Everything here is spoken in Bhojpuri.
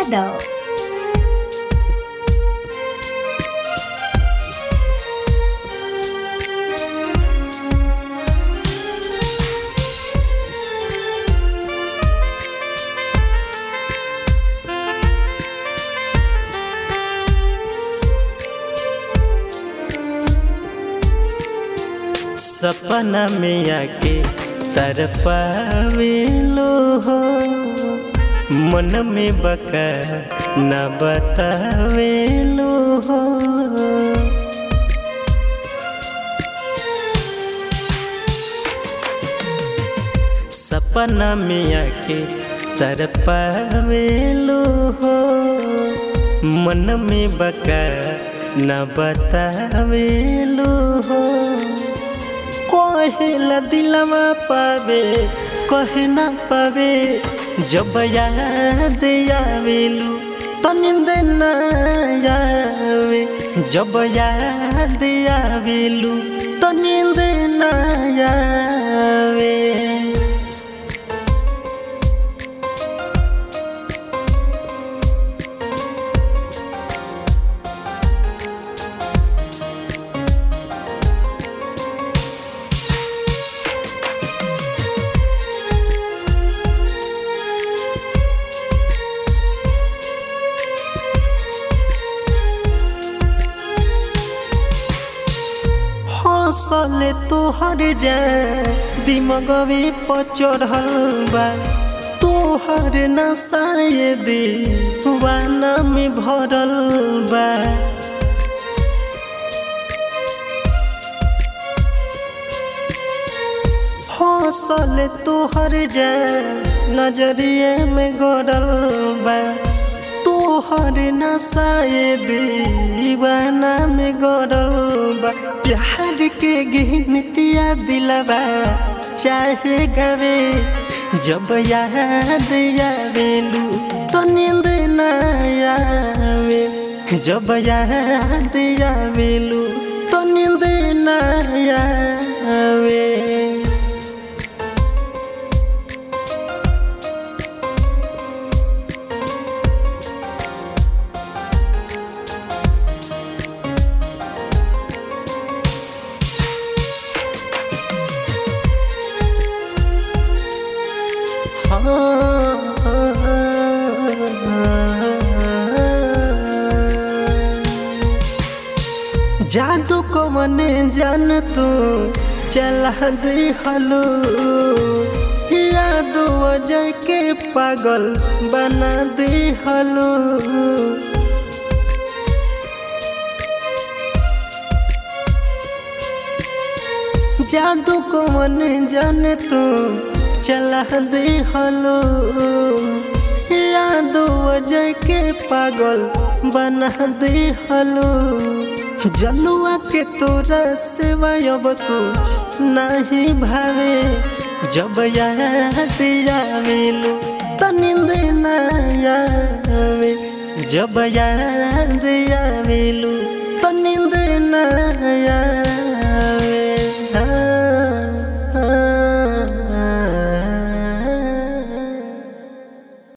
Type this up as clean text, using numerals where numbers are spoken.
यादव। सपना में आके तरपावेलो हो, मन में बका न बतावेलो हो। सपना में आके तरपावेलो हो, मन में बका न बतावेलो हो। कहेला दिलवा पावे कहे ना पावे, जब याद आवेलू तो नींद न आवे। जब याद आवेलू तो नींद न आवे। हौसले तोहर जा दिमगवे पचढ़ल बा, तोहर नशाए दीवाना में भरल बा। हौसले तोहर जा नजरिए में गड़ल बा, तोहर नशाए दीवाना में गड़ल बा। प्यार के गिनतिया दिलवा चाहे गवे, जब याद आवेलू तो नींद न आवे। जब याद आवेलू तो नींद न आवे। जादू को मने जान तू चला दे हलो, याद वजह के पागल बना दे हलो। जादू को मने जान तू चला दे हलो, याद वजह के पागल बना दे हलो। जलुआ के तोरा सेवा अब कुछ नहीं भावे, जब याद आवेलू तो नींद न आवे। जब याद आवेलू तो नींद न आवे।